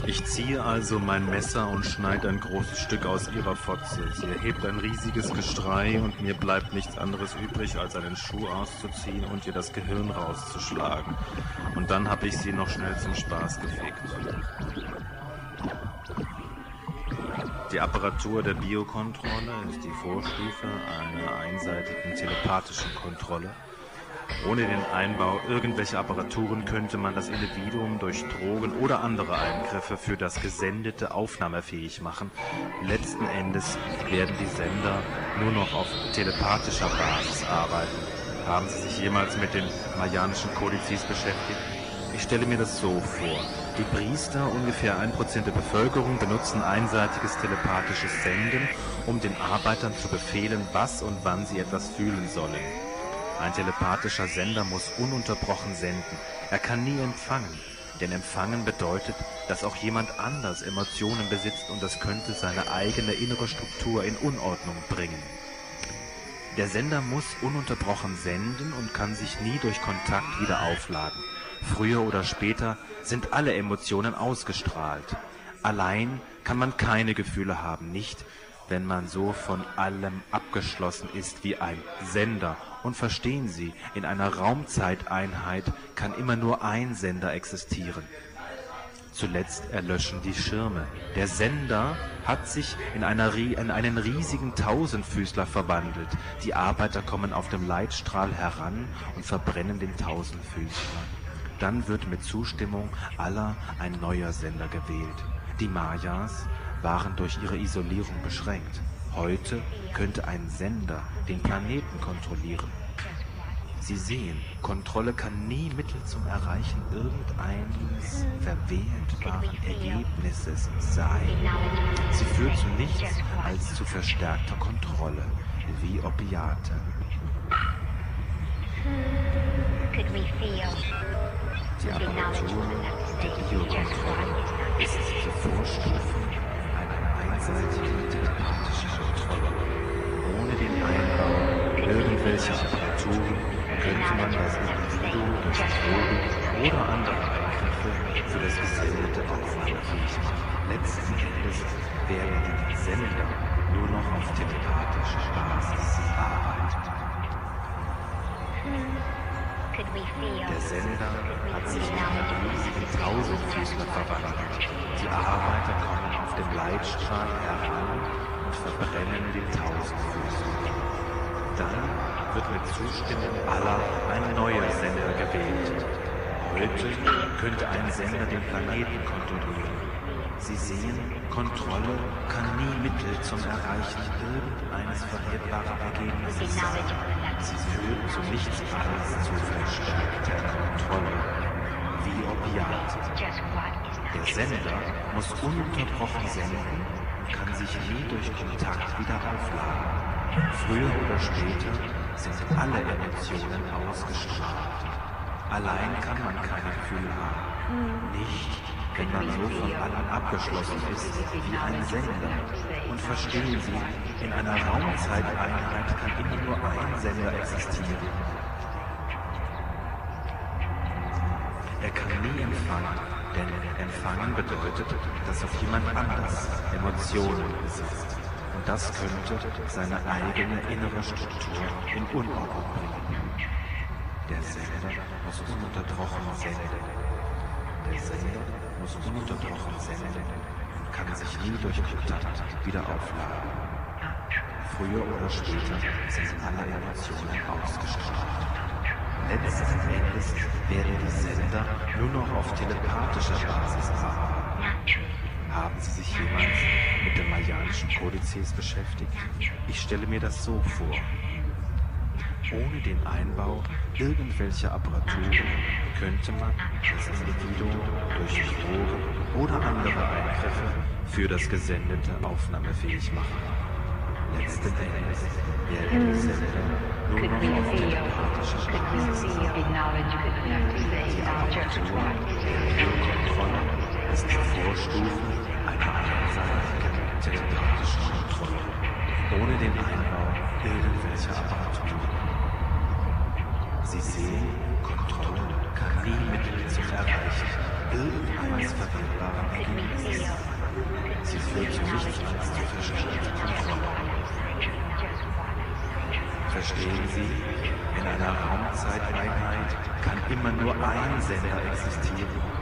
Ich ziehe also mein Messer und schneide ein großes Stück aus ihrer Fotze. Sie erhebt ein riesiges Gestrei und mir bleibt nichts anderes übrig, als einen Schuh auszuziehen und ihr das Gehirn rauszuschlagen. Und dann habe ich sie noch schnell zum Spaß gefickt. Die Apparatur der Biokontrolle ist die Vorstufe einer einseitigen telepathischen Kontrolle. Ohne den Einbau irgendwelcher Apparaturen könnte man das Individuum durch Drogen oder andere Eingriffe für das Gesendete aufnahmefähig machen. Letzten Endes werden die Sender nur noch auf telepathischer Basis arbeiten. Haben Sie sich jemals mit den mayanischen Kodizes beschäftigt? Ich stelle mir das so vor. Die Priester, ungefähr 1% der Bevölkerung, benutzen einseitiges telepathisches Senden, um den Arbeitern zu befehlen, was und wann sie etwas fühlen sollen. Ein telepathischer Sender muss ununterbrochen senden. Er kann nie empfangen, denn Empfangen bedeutet, dass auch jemand anders Emotionen besitzt und das könnte seine eigene innere Struktur in Unordnung bringen. Der Sender muss ununterbrochen senden und kann sich nie durch Kontakt wieder aufladen. Früher oder später sind alle Emotionen ausgestrahlt. Allein kann man keine Gefühle haben, nicht wenn man so von allem abgeschlossen ist wie ein Sender. Und verstehen Sie, in einer Raumzeiteinheit kann immer nur ein Sender existieren. Zuletzt erlöschen die Schirme. Der Sender hat sich in einen riesigen Tausendfüßler verwandelt. Die Arbeiter kommen auf dem Leitstrahl heran und verbrennen den Tausendfüßler. Dann wird mit Zustimmung aller ein neuer Sender gewählt. Die Mayas waren durch ihre Isolierung beschränkt. Heute könnte ein Sender den Planeten kontrollieren. Sie sehen, Kontrolle kann nie Mittel zum Erreichen irgendeines verwählbaren Ergebnisses sein. Sie führt zu nichts als zu verstärkter Kontrolle, wie Opiate. Die Apparatur der Biokontrolle ist die Vorstufe einer einseitigen telepathischen Kontrolle. Ohne den Einbau irgendwelcher Apparaturen könnte man das Individuum durch Drogen oder andere Eingriffe für das Gesendete aufnahmefähig machen. Letzten Endes werden die Sender nur noch auf telepathischer Basis arbeiten. Der Sender hat sich in einen riesigen Tausendfüßler verwandelt. Die Arbeiter kommen auf dem Leitstrahl heran und verbrennen den Tausendfüßler. Dann wird mit Zustimmung aller ein neuer Sender gewählt. Heute könnte ein Sender den Planeten kontrollieren. Sie sehen, Kontrolle kann nie Mittel zum Erreichen irgendeines verwirrbaren Ergebnisses sein. Sie führt zu nichts als zu verstärkter Kontrolle, wie Opiate. Der Sender muss ununterbrochen senden und kann sich nie durch Kontakt wieder aufladen. Früher oder später sind alle Emotionen ausgestrahlt. Allein kann man keine Gefühle haben. Nicht, wenn man so von allem abgeschlossen ist wie ein Sender. Und verstehen Sie, in einer Raumzeiteinheit kann immer nur ein Sender existieren. Er kann nie empfangen, denn Empfangen bedeutet, dass auch jemand anders Emotionen besitzt. Und das könnte seine eigene innere Struktur in Unordnung bringen. Der Sender muss ununterbrochen senden. Der Sender muss ununterbrochen senden und kann sich nie durch Kontakt wieder aufladen. Früher oder später sind alle Emotionen ausgestrahlt. Letzten Endes werden die Sender nur noch auf telepathischer Basis arbeiten. Haben Sie sich jemals mit den mayanischen Kodizes beschäftigt? Ich stelle mir das so vor. Ohne den Einbau irgendwelcher Apparaturen könnte man das Individuum durch Drogen oder andere Eingriffe für das Gesendete aufnahmefähig machen. Letzten Endes werden die Sender nur noch auf telepathischer Basis arbeiten. Die Apparatur der Biokontrolle ist die Vorstufe einer einseitigen telepathischen Kontrolle, ohne den Einbau irgendwelcher Apparaturen. Sie sehen, Kontrolle kann nie Mittel zum Erreichen irgendeines verwirrbaren Intelligenz. Sie führt zu nichts als zu verstärkter Kontrolle. Verstehen Sie, in einer Raumzeiteinheit kann immer nur ein Sender existieren.